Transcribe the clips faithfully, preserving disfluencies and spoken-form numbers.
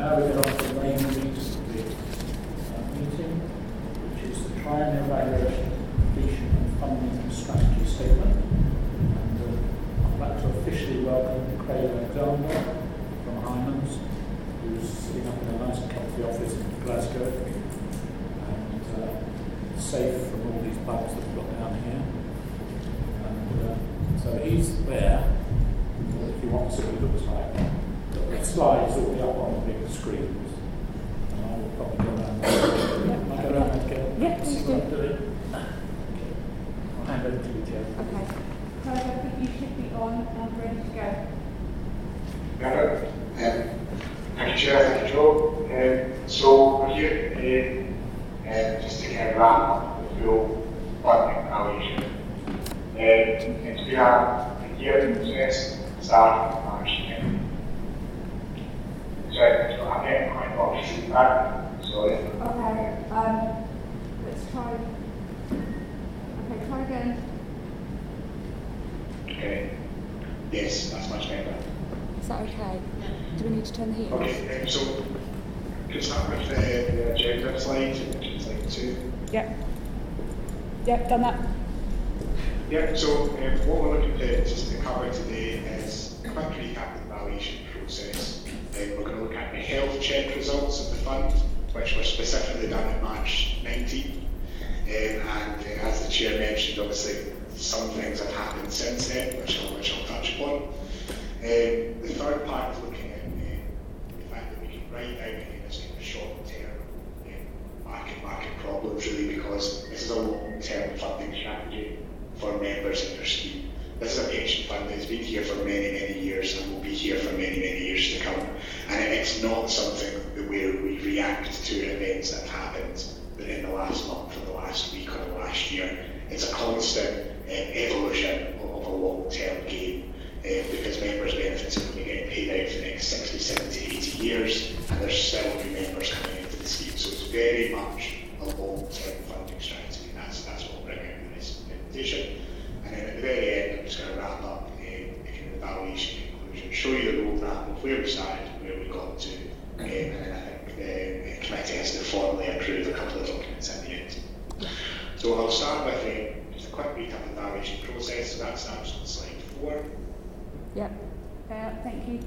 now we get on to the main business of the uh, meeting, which is the triennial evaluation, completion and funding strategy statement. And uh, I'd like to officially welcome Craig Alexander from Hyman's, who's sitting up in a nice comfy office in Glasgow, and uh, safe from all these bugs that we've got down here. And uh, so he's there, if you want to see what it looks like. The slides will be up on the big screens, and I will probably go around there. Can I go around that again? Yeah, please do. Okay. I'll hand over to you, Joe. Okay. So I think you should be on and ready to go. Got it. Um, thank you, Chair. Thank you, Joe. Um, so we're here today um, just to kind of wrap up the full funding evaluation. Um, and we have a year process starting from March. Sorry, so I'm getting quite obviously back. Sorry. Okay. Um, let's try. Okay, try again. Okay. Yes, that's much better. Is that okay? Do we need to turn the heat on? Okay, um, so can start with the, the agenda slide, which is slide two. Yep. Yep, done that. Yeah, so um, what we're looking to just to cover today is a quick recap of the evaluation process. Um, we're going to look at the health check results of the fund, which were specifically done in March nineteenth. Um, and uh, as the Chair mentioned, obviously some things have happened since then, which I'll, which I'll touch upon. Um, the third part is looking at uh, the fact that we can write out any of this kind of short-term uh, market market problems, really, because this is a long-term funding strategy for members in their scheme. This is a pension fund that has been here for many, many years and will be here for many, many years to come. And it's not something that where we react to events that have happened in the last month or the last week or the last year. It's a constant uh, evolution of, of a long-term game uh, because members' benefits are going to be getting paid out for the next sixty, seventy, eighty years, and there's still new members coming into the scheme. So it's very much a long-term funding strategy. And that's, that's what we'll bring out in this presentation. And then at the very end, I'm just going to wrap up uh, the evaluation conclusion, show you the roadmap of where we started, where we got to, um, and then I think the, the committee has to formally approve a couple of documents at the end. So I'll start with uh, just a quick recap of the evaluation process. So that starts on slide four. Yep. Uh, thank you.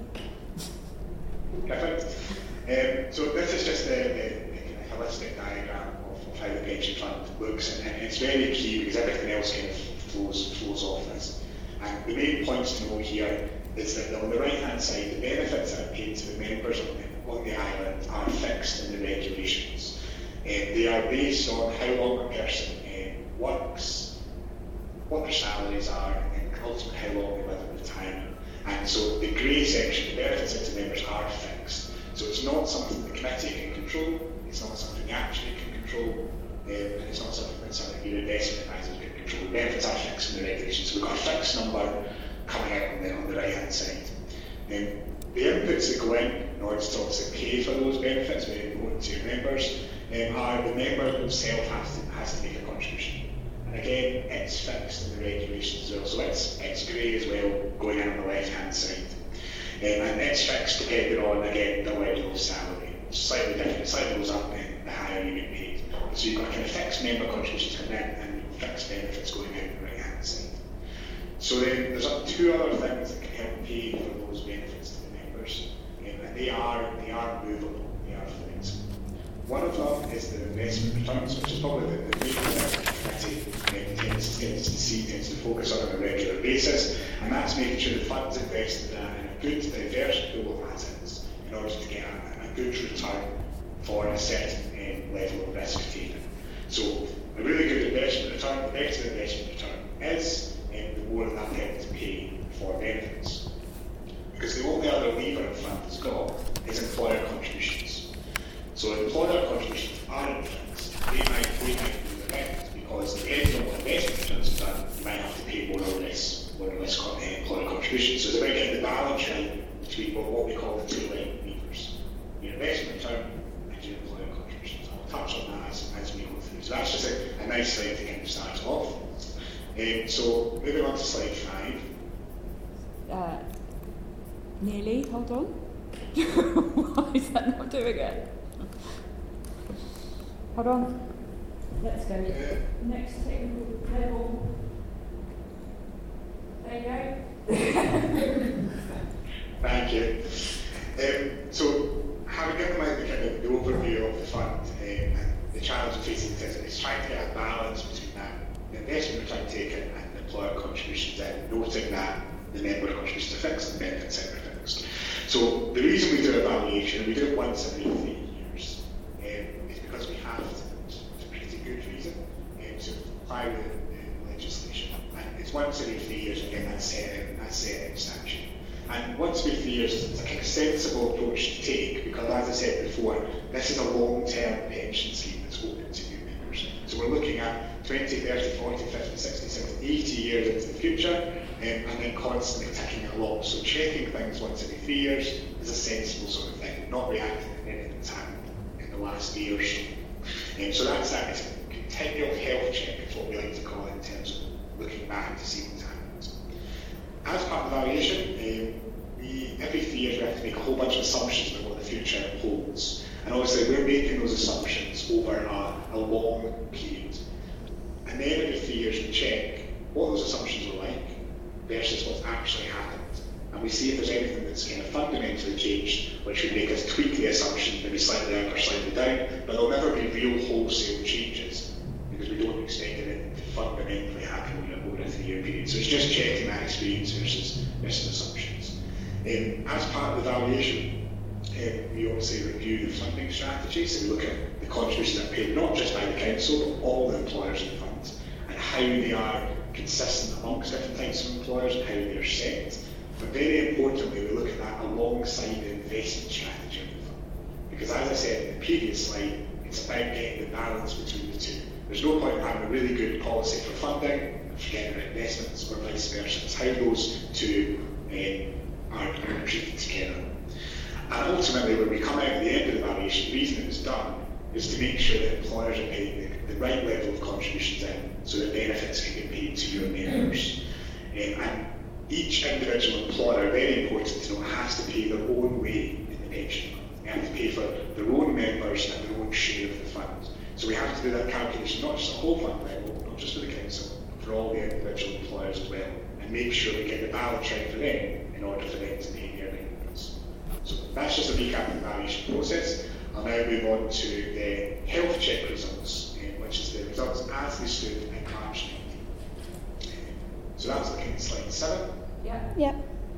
Perfect. Um, so this is just the, the, the kind of holistic diagram of, of how the pension fund looks, and, and it's very key because everything else kind of flows flows off this. And the main points to know here is that on the right hand side, the benefits that are paid to the members on the, on the island are fixed in the regulations. Um, they are based on how long a person um, works, what their salaries are, and ultimately how long they live in retirement. And so the grey section, the benefits to members are fixed. So it's not something the committee can control, it's not something the actuary can control, um, and it's not something that some of your investment advisors can control. The benefits are fixed in the regulations. So we've got a fixed number coming out on the, on the right hand side. Um, the inputs that go in in order to obviously pay for those benefits, very important to your members, um, are the member himself has to, has to make a contribution. And again, it's fixed in the regulations as well, so it's, it's grey as well, going in on the left hand side. Um, and it's fixed depending on, again, the level of salary. It's slightly different, slightly goes up the higher you get paid. So you've got kind of fixed member contributions coming in and fixed benefits going out on the right hand side. So then there's up two other things that can help pay for those benefits to the members, um, and they are they are movable, they are flexible. One of them is the investment returns, which is probably the, the main thing the committee tends, tends to see, tends to focus on on a regular basis, and that's making sure the funds invested in a good, diverse pool of assets in order to get a, a good return for a certain um, level of risk taken. So a really good investment return, the better the investment return is, um, the more that helps to pay for benefits. Because the only other lever a fund has got is employer contributions. So employer contributions aren't fixed. They might, they might be the benefits because depending on what investment returns are done, you might have to pay more or less, more or less uh, employer contributions. So it's about getting the balance right between what, what we call the two line levers. Your investment return and your employer contributions. I'll touch on that as, as we go through. So that's just a, a nice slide to kind of start off. Um, so moving on to slide five. Uh, nearly, hold on. Why is they're not doing it. Hold on. Let's go. Next technical level. There you go. Thank you. Um, so, having given my the, kind of the overview of the fund um, and the challenge we're facing is, is trying to get a balance between that, the investment return taken and the employer contributions in, noting that the member contributions are fixed and the benefits are fixed. So, the reason we do a valuation, and we do it once every three years, um, is because we have to, for a pretty good reason, um, to apply the, the legislation. And it's once every three years, again, that's set in, that's set in statute. And once every three years, it's a kind of sensible approach to take, because as I said before, this is a long-term pension scheme that's open to new members. So we're looking at twenty, thirty, forty, fifty, sixty, seventy, eighty years into the future, um, and then constantly ticking it along. So checking things once every three years is a sensible sort of thing, not reacting to anything that's happened in the last year or so. Um, so that's that. It's a continual health check, is what we like to call it, in terms of looking back to see what's happened. As part of the valuation, um, we, every three years we have to make a whole bunch of assumptions about what the future holds. And obviously we're making those assumptions over a, a long period. And then every three years we check what those assumptions were like versus what's actually happened. And we see if there's anything that's kind of fundamentally changed, which would make us tweak the assumption, maybe slightly up or slightly down, but there'll never be real wholesale changes because we don't expect it to fundamentally happen over a three-year period. So it's just checking that experience versus, versus assumptions. Um, as part of the valuation, um, we obviously review the funding strategy, so we look at the contributions that are paid not just by the council, but all the employers in the fund, and how they are consistent amongst different types of employers and how they are set. But very importantly, we look at that alongside the investment strategy of the fund. Because as I said in the previous slide, it's about getting the balance between the two. There's no point in having a really good policy for funding and forgetting about investments, or vice versa. It's how those two um, are, are treated together. And ultimately, when we come out at the end of the valuation, the reason it was done is to make sure that employers are paying the, the right level of contributions in, so that benefits can get paid to your members. Um, and each individual employer, very important to know, has to pay their own way in the pension fund. They have to pay for their own members and their own share of the fund. So we have to do that calculation not just at the whole fund level, not just for the council, but for all the individual employers as well, and make sure we get the balance right for them in order for them to pay their members. So that's just a recap of the valuation process. I'll now move on to the health check results, um, which is the results as they stood in March nineteenth. So that's looking at slide seven. Yeah. Yep.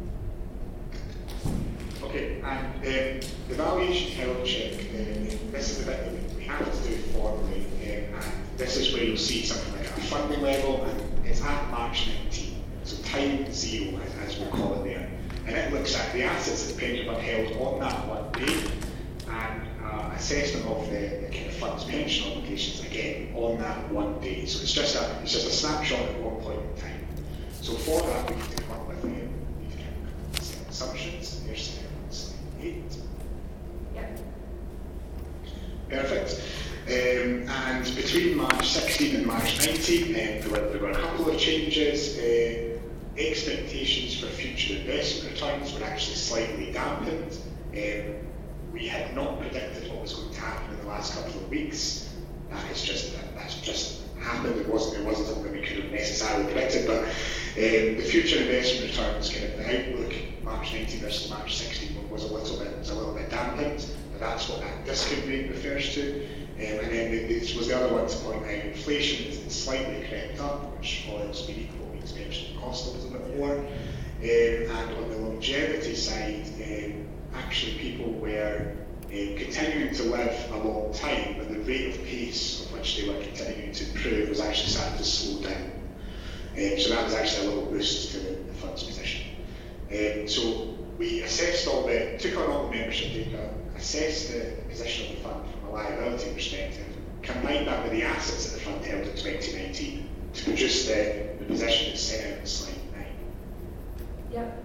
Okay, and um, the valuation health check, um, this is the bit that we have to do formally, um, and this is where you'll see something like a funding level, and it's at March nineteenth, so time zero, as, as we'll call it there. And it looks at the assets that the pension fund held on that one day, and uh, assessment of the, the kind of fund's pension obligations, again, on that one day. So it's just a, it's just a snapshot at one point in time. So for that, we need to come up with, um, we need to come up with some assumptions. Here's slide eight. Yep. Perfect. Um, and between March sixteenth and March nineteenth, um, there, were, there were a couple of changes. Uh, expectations for future investment returns were actually slightly dampened. Um, we had not predicted what was going to happen in the last couple of weeks. That is just that, that's just happened. It wasn't it wasn't something we could have necessarily predicted, but um, the future investment returns, kind of the outlook, March nineteenth versus March sixteenth, was a little bit was a little bit dampened. But that's what that discount rate refers to. Um, and then this was the other one to point out. Inflation is slightly crept up, which all else being equal means pension cost a little bit more. Um, and on the longevity side, um, actually people were um, continuing to live a long time, but the rate of pace of which they were continuing to improve was actually starting to slow down. Um, so that was actually a little boost to the, the fund's position. Um, so we assessed all the, took on all the membership data, assessed the position of the fund from a liability perspective, combined that with the assets that the fund held in twenty nineteen to produce the, the position that's set out in slide nine. Yep.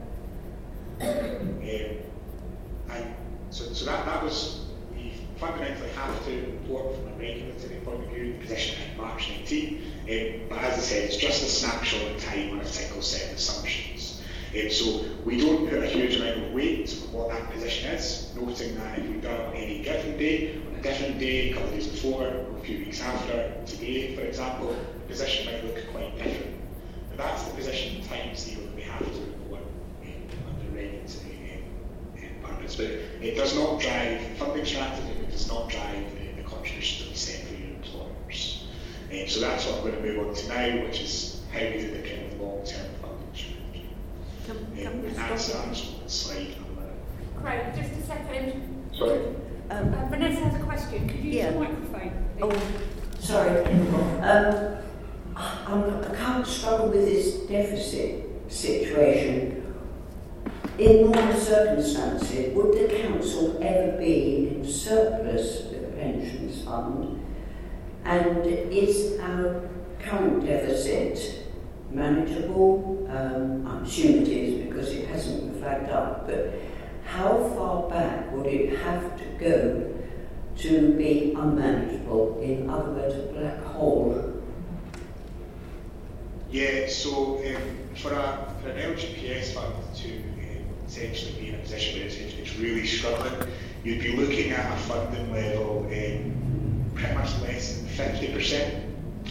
Um, and so, so that, that was, we fundamentally have to report from a regulatory point of view the position in March nineteenth, um, but as I said, it's just a snapshot in time on a single set of assumptions. Um, so we don't put a huge amount of weight on what that position is, noting that if we've done it on any given day, on a different day, a couple of days before, or a few weeks after, today, for example, the position might look quite different. But that's the position time zero that we have to report um, under regulatory um, um, purpose. But it does not drive, funding strategy it does not drive the, the contributions that we set for your employers. Um, so that's what I'm going to move on to now, which is how we do the kind of long-term funding strategy. Come, Um, come and that's that's on the slide number. Craig, just a second. Sorry. Um, uh, Vanessa has a question. Could you Yeah. use the microphone? please? Oh, sorry. Um, I'm, I can't struggle with this deficit situation. In normal circumstances, would the council ever be in surplus with the pensions fund? And is our current deficit manageable? Um, I'm assuming it is because it hasn't flagged up, but how far back would it have to go to be unmanageable? In other words, a black hole? Yeah, so um, for, a, for an L G P S fund to um, essentially be in a position where it's, it's really struggling, you'd be looking at a funding level um, pretty much less than fifty percent.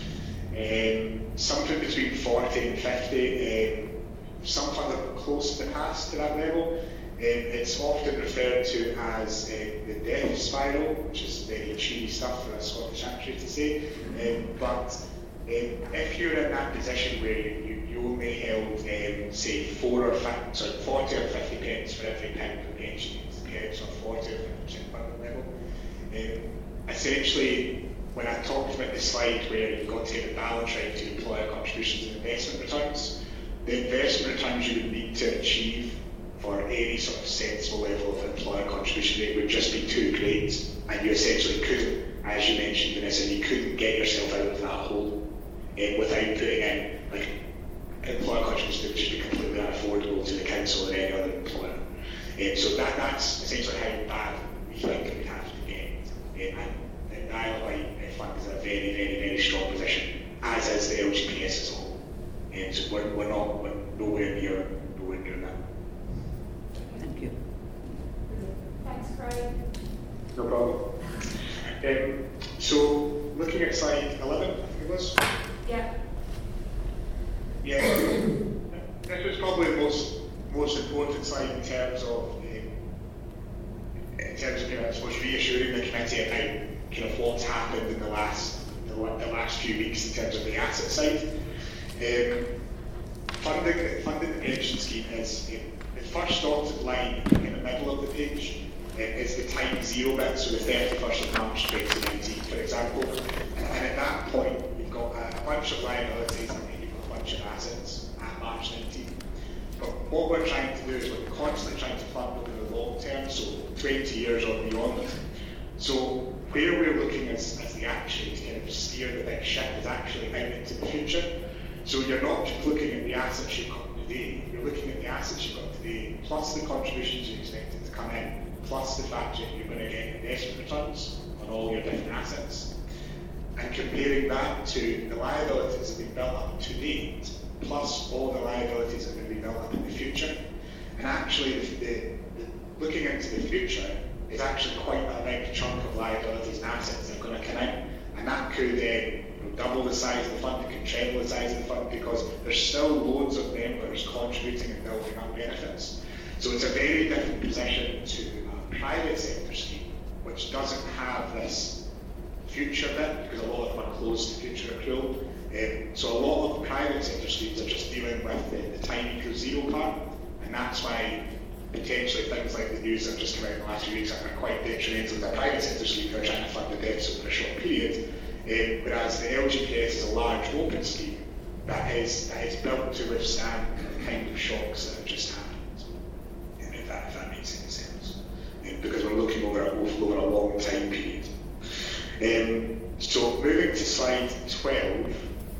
Um, something between forty and fifty. Um, some funds are close to the past to that level. Um, it's often referred to as uh, the death spiral, which is very cheesy stuff for a Scottish actuary to say. Um, but um, if you're in that position where you, you only held, um, say, four or five, sorry, forty or fifty pence for every pound of pension you get, so forty or fifty percent funding level, um, essentially, when I talked about the slide where you've got to get the balance right to employer contributions and investment returns, the investment returns you would need to achieve for any sort of sensible level of employer contribution rate would just be too great, and you essentially couldn't, as you mentioned, Vanessa, you couldn't get yourself out of that hole um, without putting in like employer contributions that would just be completely unaffordable to the council or any other employer. Um, so that, that's essentially how bad we think we have to get. Um, and the I L I fund is in a very, very, very strong position, as is the L G P S as a whole. Um, so we're, we're not, we're nowhere near, nowhere near that. Thank you. Thanks, Craig. No problem. Um, so, looking at slide eleven, I think it was. Yeah. Yeah, this was probably the most most important slide in terms of um, in terms of, you know, I suppose, reassuring the committee about kind of what's happened in the last the, the last few weeks in terms of the asset side. Um, funding funding the pension scheme is um, the first dotted line in the middle of the page. Um, is the time zero bit, so the thirty-first of March twenty nineteen, for example. And, and at that point, you've got a, a bunch of liabilities and then you've got a bunch of assets at March nineteen. But what we're trying to do is we're constantly trying to fund over the long term, so twenty years or beyond. So where we're looking as, as the actuary to kind of steer the big ship is actually out into the future. So you're not just looking at the assets you've got today, you're looking at the assets you've got today, plus the contributions you're expecting to come in, plus the fact that you're going to get investment returns on all your different assets, and comparing that to the liabilities that have been built up to date, plus all the liabilities that are going to be built up in the future. And actually, the, the, the, looking into the future is actually quite a big chunk of liabilities and assets that are going to come in, and that could uh, double the size of the fund, it could treble the size of the fund, because there's still loads of members contributing and building up benefits. So it's a very different position to a private sector scheme, which doesn't have this future bit, because a lot of them are closed to future accrual. Um, so a lot of private sector schemes are just dealing with the, the time equals zero part, and that's why potentially things like the news that have just come out in the last few weeks are quite detrimental to the private sector scheme who are trying to fund the debts over a short period. Um, whereas the L G P S is a large open scheme that is that is built to withstand the kind of shocks that have just happened. Um, if, that, if that makes any sense, um, because we're looking over a, over a long time period. Um, so moving to slide twelve.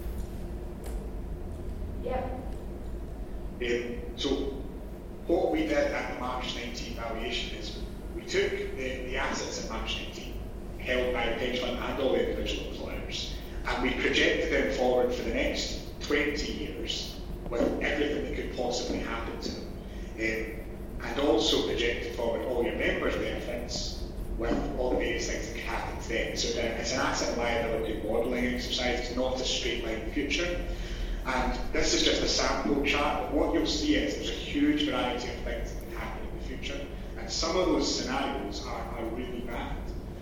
Yeah. Um, so what we did at the March nineteen valuation is we took the, the assets at March nineteen held by the pension fund and all the individual employers, and we projected them forward for the next twenty years with everything that could possibly happen to them. Um, and also projected forward all your members' benefits with all the various things that could happen to them. So it's an asset and liability modelling exercise, it's not a straight line future. And this is just a sample chart, but what you'll see is there's a huge variety of things that can happen in the future, and some of those scenarios are, are really bad.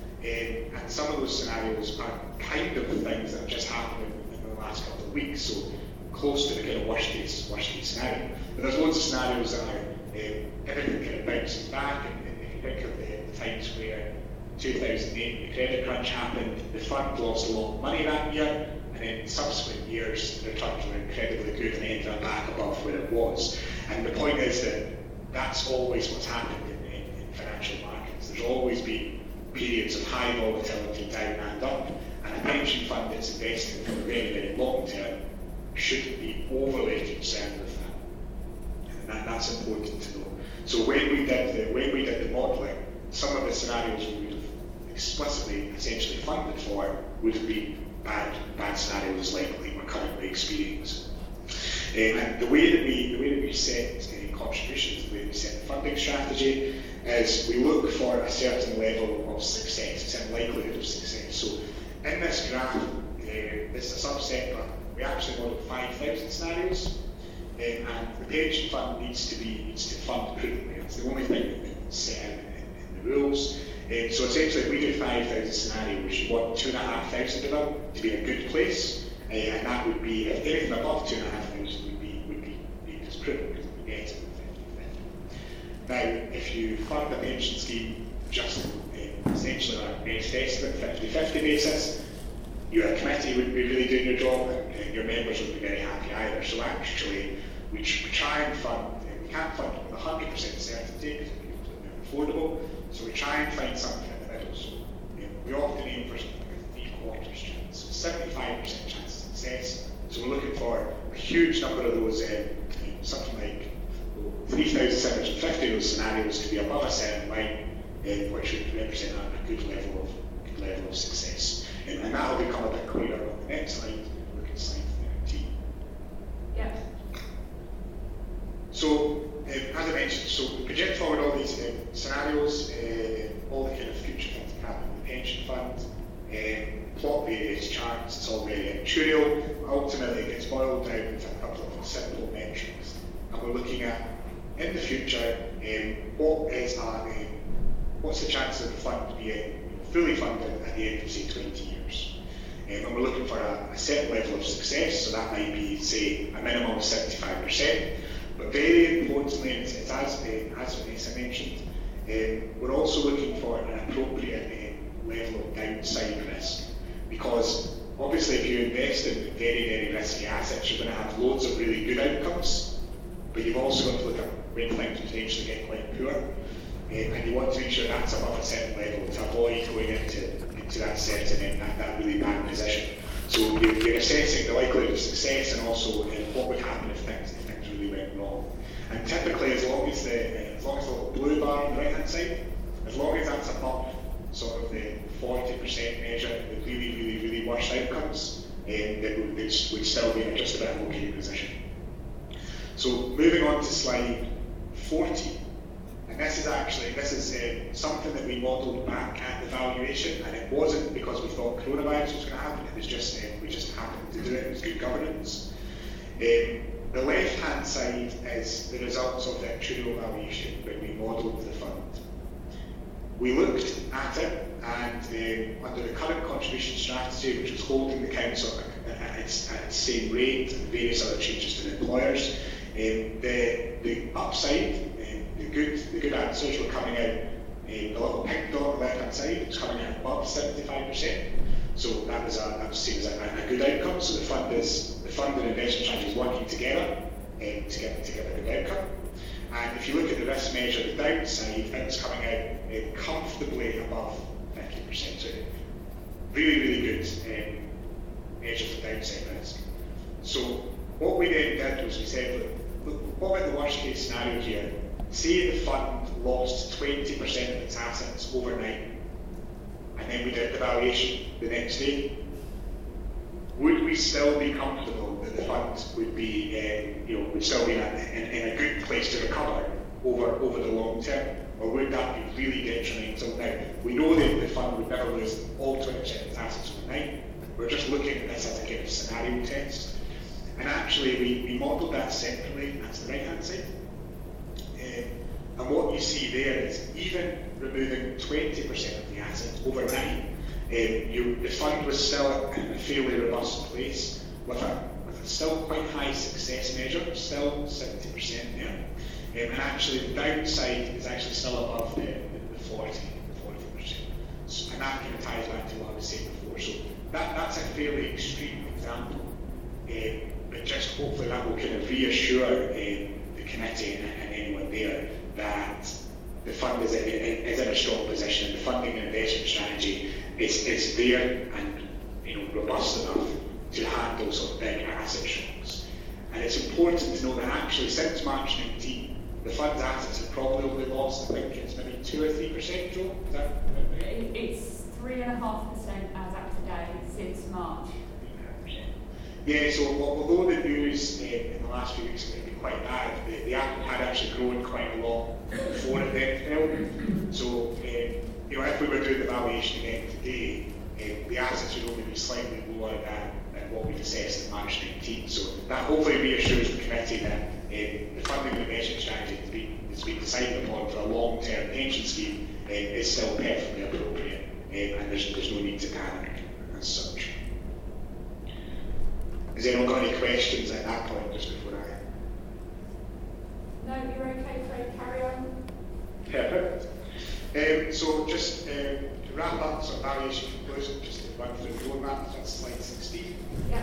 Um, and some of those scenarios are kind of the things that have just happened in, in the last couple of weeks, so close to the kind of worst case, worst case scenario. But there's loads of scenarios that are um, everything kind of bounces back, and, and if you think of the, the times where two thousand eight, the credit crunch happened, the fund lost a lot of money that year, and in subsequent years, the returns were incredibly good and ended up back above where it was. And the point is that that's always what's happened in, in, in financial markets. There's always been periods of high volatility down and up, and a pension fund that's invested for the very, very long term shouldn't be overly concerned with that. And that, that's important to know. So when we did the when we did the modelling, some of the scenarios we would have explicitly essentially funded for would have been bad bad scenarios like, like we're currently experiencing. Um, and the way that we the way that we set uh, contributions, the way that we set the funding strategy is we look for a certain level of success, a certain likelihood of success. So in this graph, uh, it's a subset, but we actually model five thousand scenarios, um, and the pension fund needs to be needs to fund prudently. It's the only thing that's set out in, in, in the rules. Um, so essentially, if we do five thousand scenarios, you want two and a half thousand of them to be in a good place, uh, and that would be, if anything above two and a half thousand would be would be deemed as prudent because we get it fifty fifty. Now, if you fund a pension scheme just uh, essentially on a best estimate fifty fifty basis, your committee wouldn't be really doing your job, and uh, your members wouldn't be very happy either. So actually, we, tr- we try and fund, uh, we can't fund with one hundred percent certainty because it becomes affordable. So we try and find something in the middle. So you know, we often aim for something like a three quarters chance, so seventy-five percent chance of success. So we're looking for a huge number of those, um, you know, something like three thousand seven hundred fifty of those scenarios to be above a certain line, um, which would represent a, a good level of good level of success. Um, and that will become a bit clearer on the next slide. Look at slide thirteen. Yeah. So, um, as I mentioned, so we project forward all these um, scenarios, uh, all the kind of future things that happen in the pension fund, um, plot various charts, it's all very actuarial. Ultimately, it gets boiled down into a couple of simple metrics. And we're looking at, in the future, um, what is our, um, what's the chance of the fund being fully funded at the end of, say, twenty years? Um, and we're looking for a, a certain level of success, so that might be, say, a minimum of seventy-five percent. But very importantly, and it's, it's as, uh, as Vanessa mentioned, um, we're also looking for an appropriate um, level of downside risk. Because obviously if you invest in very, very risky assets, you're going to have loads of really good outcomes, but you've also got to look at when things potentially get quite poor. Um, and you want to make sure that's above a certain level to avoid going into, into that certain, that, that really bad position. So you're, you're assessing the likelihood of success and also um, what would happen if things, if things really went wrong. And typically, as long as the as long as the little blue bar on the right hand side, as long as that's above sort of the forty percent measure, the really, really, really worst outcomes, um, that would, would still be in just about an okay position. So moving on to slide forty. And this is actually, this is uh, something that we modelled back at the valuation, and it wasn't because we thought coronavirus was going to happen, it was just, uh, we just happened to do it, it was good governance. Um, the left-hand side is the results of the actuarial valuation when we modelled the fund. We looked at it, and um, under the current contribution strategy, which was holding the council at its, at its same rate and various other changes to the employers, um, the, the upside, The good, the good answers were coming out, um, the little pink dot on the left hand side was coming out above seventy-five percent. So that was a, that was seen as a, a good outcome. So the fund is the fund and investment strategy is working together um, to get to get a good outcome. And if you look at the risk measure, the downside, it was coming out um, comfortably above fifty percent. So really, really good um, measure for downside risk. So what we then did was we said, look, look what about the worst case scenario here? Say the fund lost twenty percent of its assets overnight, and then we did the valuation the next day. would we still be comfortable that the fund would be, um, you know, would still be in a, in, in a good place to recover over over the long term, or would that be really detrimental? Now, we know that the fund would never lose all twenty percent of its assets overnight. We're just looking at this as a kind of scenario test. And actually, we, we modelled that separately. That's the right-hand side. Um, and what you see there is even removing twenty percent of the assets overnight, um, you, the fund was still in a fairly robust place with a, with a still quite high success measure, still seventy percent there. Um, and actually, the downside is actually still above the, the, the forty percent. So, and that kind of ties back to what I was saying before. So that, that's a fairly extreme example. Um, but just hopefully that will kind of reassure um, the committee and, and anyone there that the fund is in, is in a strong position, and the funding and investment strategy is, is there and, you know, robust enough to handle sort of big asset shocks. And it's important to know that actually since March nineteen, the fund's assets have probably only lost, I think it's maybe two or three percent, Joe? Is that right? It's three and a half percent as at today since March. Yeah, so although the news uh, in the last few weeks has been quite bad, the, the asset had actually grown quite a lot before it then fell. So, um, you know, if we were doing the valuation again today, um, the assets would only be slightly lower than, than what we've assessed in March nineteenth. So that hopefully reassures the committee that um, the funding and investment strategy that's been, that's been decided upon for a long-term pension scheme um, is still perfectly appropriate, um, and there's, there's no need to panic as such. Has anyone got any questions at that point, just before I... No, you're okay, Craig, carry on. Perfect. Um, so just um, to wrap up some valuation conclusion, just to run through the roadmap, that's slide sixteen. Yeah.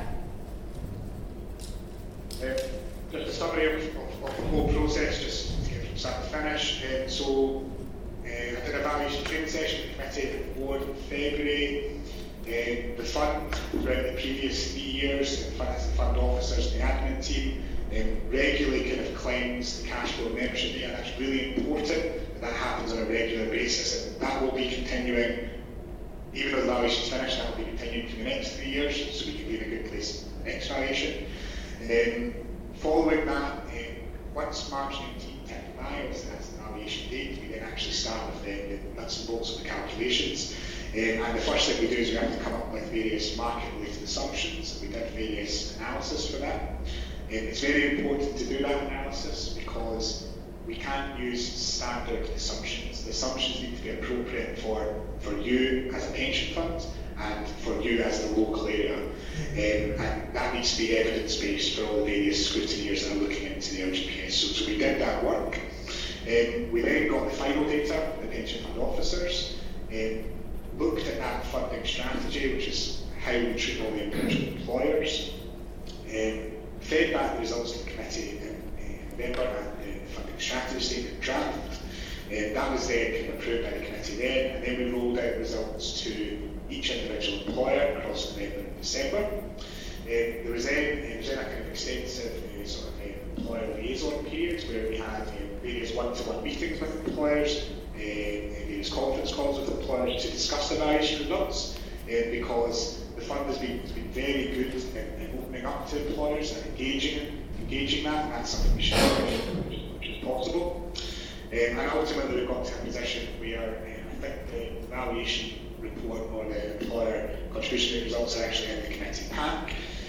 Um, just a summary of, of, of the whole process, just to get from start to finish. Um, so uh, I did a valuation training session with the committee at the board in February. Um, the fund, throughout the previous three years, the fund, the fund officers and the admin team um, regularly kind of cleanse the cash flow membership data. That's really important that that happens on a regular basis, and that will be continuing, even though the valuation is finished, that will be continuing for the next three years, so we can be in a good place for the next valuation. Um, following that, um, once March nineteenth ticked by, obviously that's the valuation date, we then actually start with the, the nuts and bolts of the calculations. Um, and the first thing we do is we have to come up with various market-related assumptions. We did various analysis for that. Um, it's very important to do that analysis because we can't use standard assumptions. The assumptions need to be appropriate for, for you as a pension fund and for you as the local area. Um, and that needs to be evidence-based for all the various scrutineers that are looking into the L G P S. So, so we did that work. Um, we then got the final data, the pension fund officers. Um, looked at that funding strategy, which is how we treat all the individual employers, um, fed back the results to the committee in, in November and the funding strategy statement draft. Um, that was then kind of approved by the committee then, and then we rolled out results to each individual employer across November and December. Um, there was then, it was then a kind of extensive uh, sort of uh, employer liaison period where we had uh, various one-to-one meetings with employers, Uh, various conference calls with employers to discuss the valuation results, uh, because the fund has been, has been very good in, in opening up to employers and engaging engaging that, and that's something we should do as much as possible. Um, and ultimately we've got to a position where uh, I think the valuation report or the employer contribution rate results are actually in the committee pack,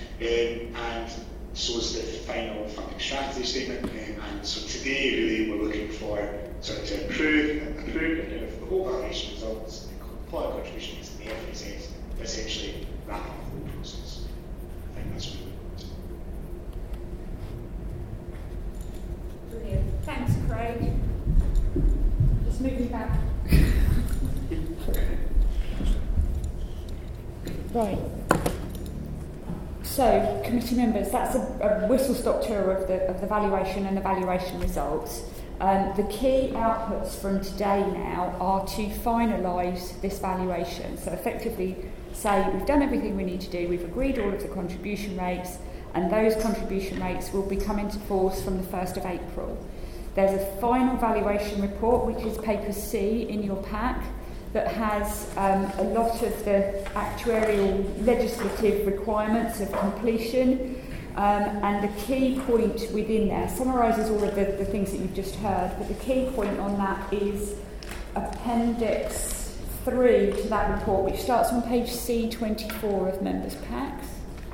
um, and so is the final funding strategy statement. Um, and so today really we're looking for sort of to approve, approve and if the whole valuation results, the employer contributions and the F S S, essentially wrap up the whole process. I think that's really important. Brilliant. Thanks, Craig. Just moving back. Right. So, committee members, that's a, a whistle-stop tour of the of the valuation and the valuation results. Um, the key outputs from today now are to finalise this valuation. So effectively say we've done everything we need to do, we've agreed all of the contribution rates, and those contribution rates will be coming into force from the first of April. There's a final valuation report, which is paper C in your pack, that has um, a lot of the actuarial legislative requirements of completion. Um, and the key point within there summarises all of the, the things that you've just heard, but the key point on that is Appendix three to that report, which starts on page C twenty-four of members' packs.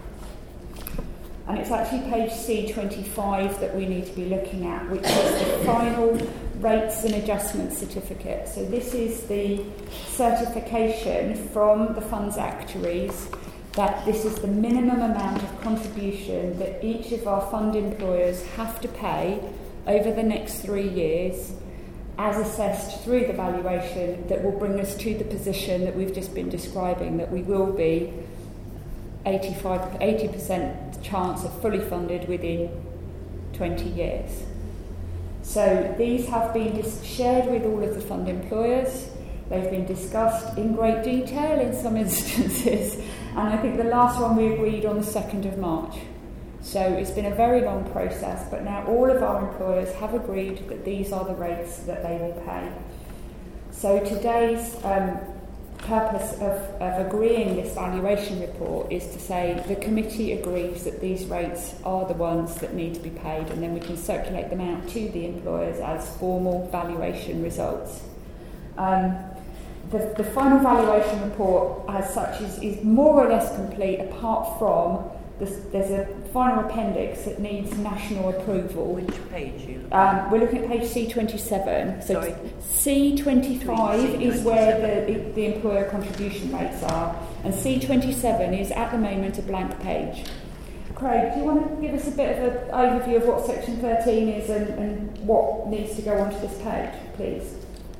And it's actually page C twenty-five that we need to be looking at, which is the final rates and adjustment certificate. So this is the certification from the funds actuaries that this is the minimum amount of contribution that each of our fund employers have to pay over the next three years as assessed through the valuation that will bring us to the position that we've just been describing, that we will be eighty-five, eighty percent chance of fully funded within twenty years. So these have been dis- shared with all of the fund employers. They've been discussed in great detail in some instances, and I think the last one we agreed on the second of March. So it's been a very long process, but now all of our employers have agreed that these are the rates that they will pay. So today's um, purpose of, of agreeing this valuation report is to say the committee agrees that these rates are the ones that need to be paid, and then we can circulate them out to the employers as formal valuation results. Um, the, the final valuation report as such is, is more or less complete, apart from this, there's a final appendix that needs national approval. Which page you? Um, we're looking at page C twenty-seven. So Sorry? C twenty-five is where the, the employer contribution rates are, and C twenty-seven is at the moment a blank page. Craig, do you want to give us a bit of an overview of what section thirteen is and, and what needs to go onto this page, please?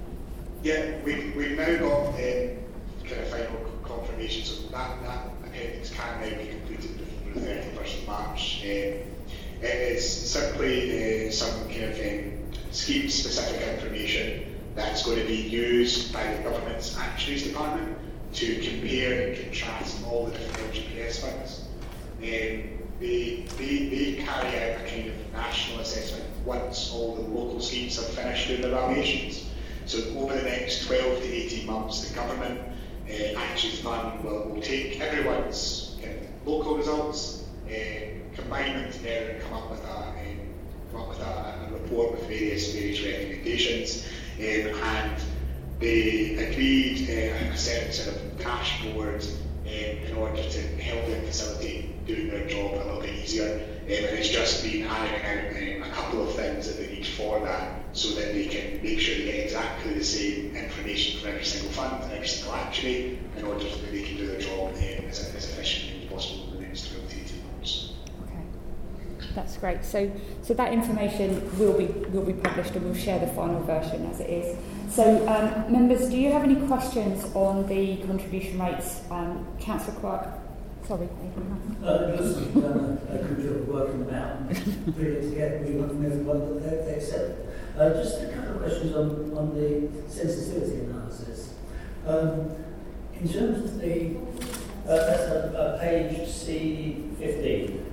Yeah, we, we've now got um, kind of final confirmation, so that, that appendix can now be completed before the thirty-first of March. Um, it is simply uh, some kind of um, scheme-specific information that's going to be used by the government's actuaries department to compare and contrast all the different L G P S funds. Um, they, they, they carry out a kind of national assessment once all the local schemes have finished doing their valuations. So over the next twelve to eighteen months, the government uh, actuaries department will, will take everyone's kind of local results, uh, combine them together and come up with a, um, come up with a, a report with various various recommendations, um, and they agreed uh, a certain sort of dashboard um, in order to help them facilitate doing their job a little bit easier. Um, and it's just been ironing out um, a couple of things that they need for that, so that they can make sure they get exactly the same information from every single fund and every single actuary, in order so that they can do their job um, as, as efficiently as possible in the next twelve to eighteen months. Okay, that's great. So, so that information will be will be published, and we'll share the final version as it is. So, um, members, do you have any questions on the contribution rates? Um, Councillor Clark. Sorry, uh, just you've done a, a good job of working them out and putting it together. We want from everyone that they, they accept. Uh, just a couple of questions on, on the sensitivity analysis. Um, in terms of the, uh, that's a, a page C fifteen.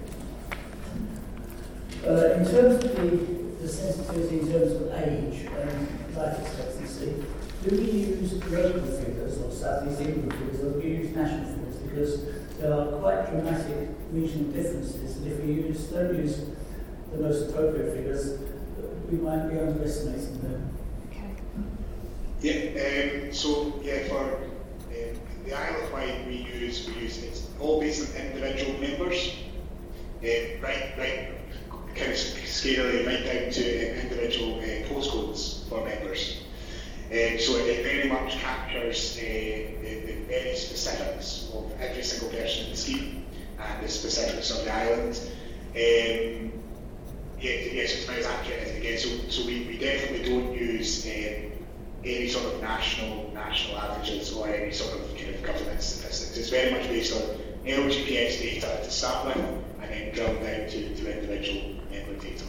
Uh, in terms of the, the sensitivity in terms of age and life expectancy, do we use local figures or South East England figures, or do we use national figures? Because there are quite dramatic regional differences, and if we use, don't use the most appropriate figures, we might be underestimating them. Okay. Yeah, um, so yeah, for um, the Isle of Wight we use, we use it's all based on individual members, um, right, right, kind of scalely right down to um, individual uh, postcodes for members. Um, so it very much captures uh, the, the very specifics of every single person in the scheme and the specifics of the island. Um, yeah, yes, it's not as accurate as again. So, so we, we definitely don't use um, any sort of national national averages or any sort of kind of government statistics. It's very much based on L G P S data to start with, and then drill down to, to individual member data.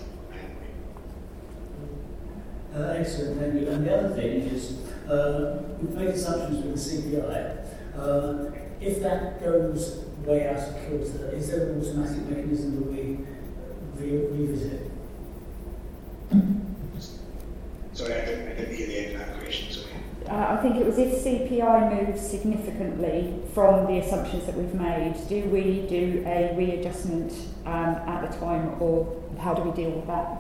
Uh, excellent, thank you. And the other thing is, uh, we've made assumptions with the C P I. Uh, if that goes way out of kilter, is there an automatic mechanism that we re- revisit? Sorry, I didn't, I didn't hear the end of that question. Sorry. Uh, I think it was if C P I moves significantly from the assumptions that we've made, do we do a readjustment um, at the time, or how do we deal with that?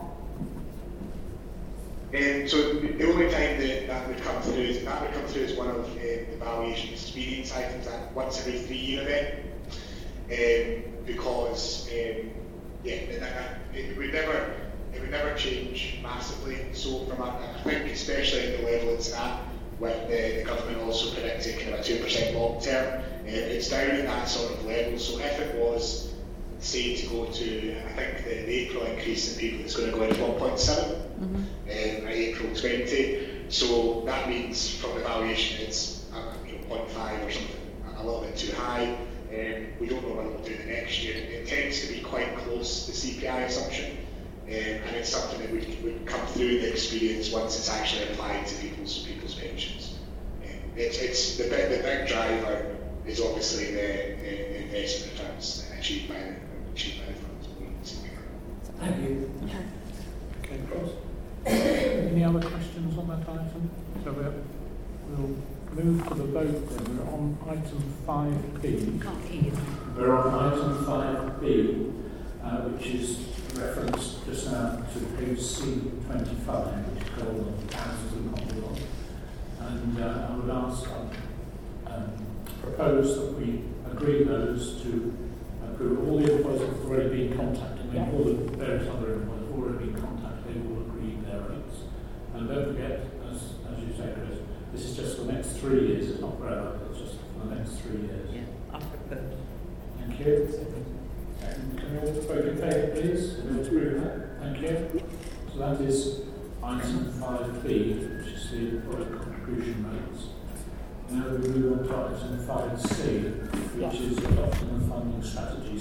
Um, so the only time that that would come through is that would come through as one of uh, the valuation experience items at once every three year event, um, because um, yeah, that, that, it would never it would never change massively. So from a, I think especially at the level it's at, with the, the government also predicting kind of a two percent long term, uh, it's down at that sort of level. So if it was, say, to go to, I think the, the April increase in people is going to go into one point seven mm-hmm. um, at April twenty. So that means from the valuation it's uh, you know, zero point five or something, a little bit too high. Um, we don't know what it will do the next year. It tends to be quite close to the C P I assumption, um, and it's something that would, would come through the experience once it's actually applied to people's people's pensions. Um, it's, it's the big, the big driver is obviously the, the investment returns achieved by the achieved by the funds. Thank you. Okay, Ross. Any other questions on that item? So we'll, we'll move to the vote then. We're on item five B. Can't hear you. We're on item five B, uh, which is referenced just now to page C twenty-five, which is called the Councils and Commonwealth. And uh, I would ask, um, um, propose that we agree those to approve. All the employees have already been contacted, I mean, Yeah. all the various other employees have already been contacted, they've all agreed their rates. And don't forget, as, as you say, Chris, this is just for the next three years, it's not forever, it's just for the next three years. Yeah, I propose. Thank you. And can you all vote in favour, please? Can you agree with that? Thank you. So that is item five B, which is the employee contribution rates. Now we move on to item five C, which is adopting the funding strategy.